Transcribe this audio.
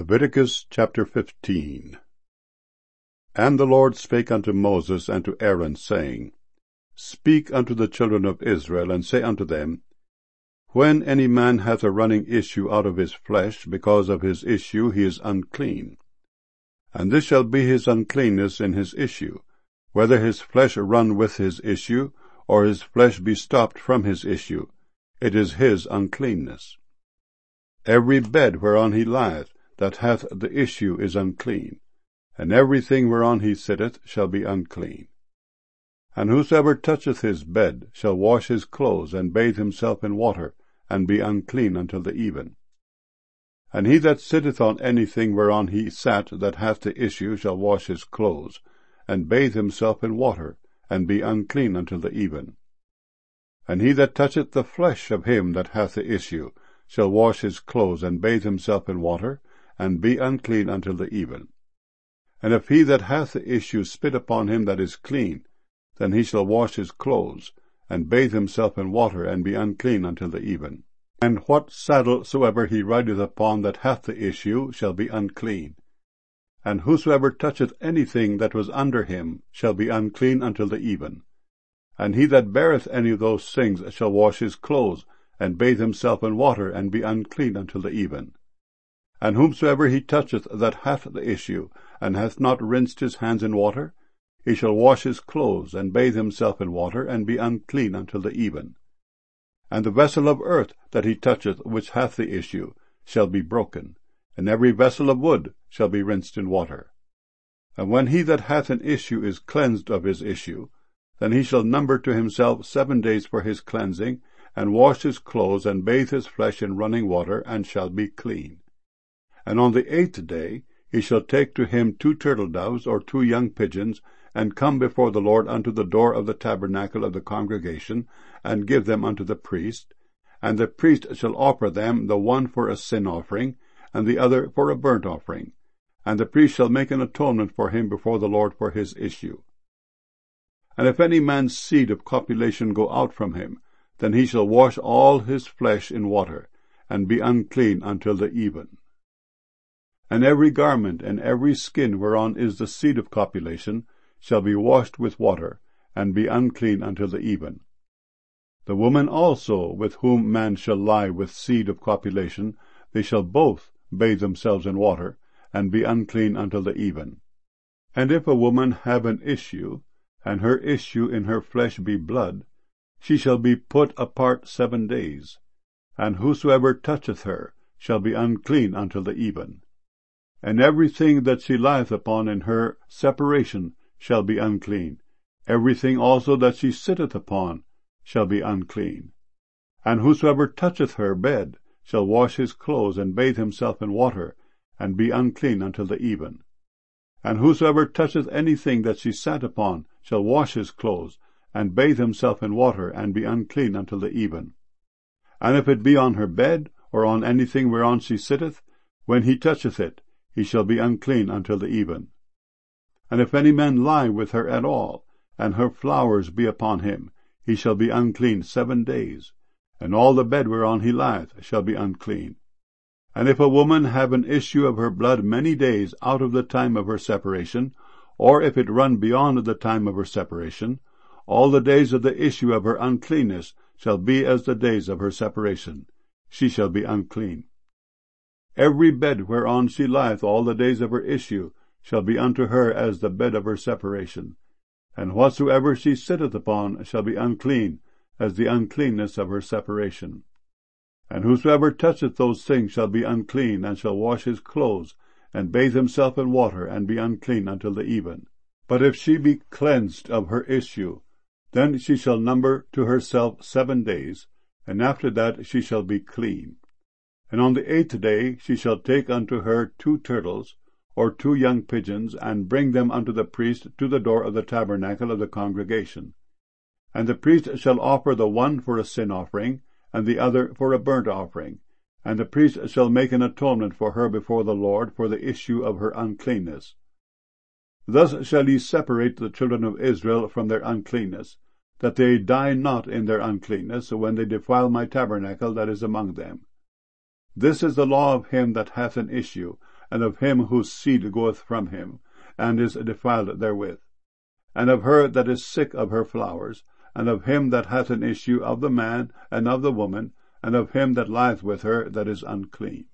Leviticus chapter 15. And the Lord spake unto Moses and to Aaron, saying, Speak unto the children of Israel, and say unto them, When any man hath a running issue out of his flesh, because of his issue he is unclean. And this shall be his uncleanness in his issue, whether his flesh run with his issue, or his flesh be stopped from his issue, it is his uncleanness. Every bed whereon he lieth, that hath the issue is unclean, and everything whereon he sitteth shall be unclean. And whosoever toucheth his bed shall wash his clothes, and bathe himself in water, and be unclean until the even. And he that sitteth on anything whereon he sat that hath the issue shall wash his clothes, and bathe himself in water, and be unclean until the even. And he that toucheth the flesh of him that hath the issue shall wash his clothes, and bathe himself in water, and be unclean until the even. And if he that hath the issue spit upon him that is clean, then he shall wash his clothes, and bathe himself in water, and be unclean until the even. And what saddle soever he rideth upon that hath the issue shall be unclean. And whosoever toucheth anything that was under him shall be unclean until the even. And he that beareth any of those things shall wash his clothes, and bathe himself in water, and be unclean until the even. And whomsoever he toucheth that hath the issue, and hath not rinsed his hands in water, he shall wash his clothes, and bathe himself in water, and be unclean until the even. And the vessel of earth that he toucheth which hath the issue shall be broken, and every vessel of wood shall be rinsed in water. And when he that hath an issue is cleansed of his issue, then he shall number to himself 7 days for his cleansing, and wash his clothes, and bathe his flesh in running water, and shall be clean. And on the 8th day he shall take to him 2 turtle-doves, or 2 young pigeons, and come before the Lord unto the door of the tabernacle of the congregation, and give them unto the priest. And the priest shall offer them, the one for a sin offering, and the other for a burnt offering. And the priest shall make an atonement for him before the Lord for his issue. And if any man's seed of copulation go out from him, then he shall wash all his flesh in water, and be unclean until the even. And every garment and every skin whereon is the seed of copulation shall be washed with water, and be unclean until the even. The woman also with whom man shall lie with seed of copulation, they shall both bathe themselves in water, and be unclean until the even. And if a woman have an issue, and her issue in her flesh be blood, she shall be put apart 7 days, and whosoever toucheth her shall be unclean until the even. And everything that she lieth upon in her separation shall be unclean. Everything also that she sitteth upon shall be unclean. And whosoever toucheth her bed shall wash his clothes, and bathe himself in water, and be unclean until the even. And whosoever toucheth anything that she sat upon shall wash his clothes, and bathe himself in water, and be unclean until the even. And if it be on her bed, or on anything whereon she sitteth, when he toucheth it, he shall be unclean until the even. And if any man lie with her at all, and her flowers be upon him, he shall be unclean 7 days, and all the bed whereon he lieth shall be unclean. And if a woman have an issue of her blood many days out of the time of her separation, or if it run beyond the time of her separation, all the days of the issue of her uncleanness shall be as the days of her separation. She shall be unclean. Every bed whereon she lieth all the days of her issue shall be unto her as the bed of her separation. And whatsoever she sitteth upon shall be unclean, as the uncleanness of her separation. And whosoever toucheth those things shall be unclean, and shall wash his clothes, and bathe himself in water, and be unclean until the even. But if she be cleansed of her issue, then she shall number to herself 7 days, and after that she shall be clean. And on the 8th day she shall take unto her 2 turtles, or 2 young pigeons, and bring them unto the priest to the door of the tabernacle of the congregation. And the priest shall offer the one for a sin offering, and the other for a burnt offering. And the priest shall make an atonement for her before the Lord for the issue of her uncleanness. Thus shall ye separate the children of Israel from their uncleanness, that they die not in their uncleanness when they defile my tabernacle that is among them. This is the law of him that hath an issue, and of him whose seed goeth from him, and is defiled therewith, and of her that is sick of her flowers, and of him that hath an issue of the man and of the woman, and of him that lieth with her that is unclean.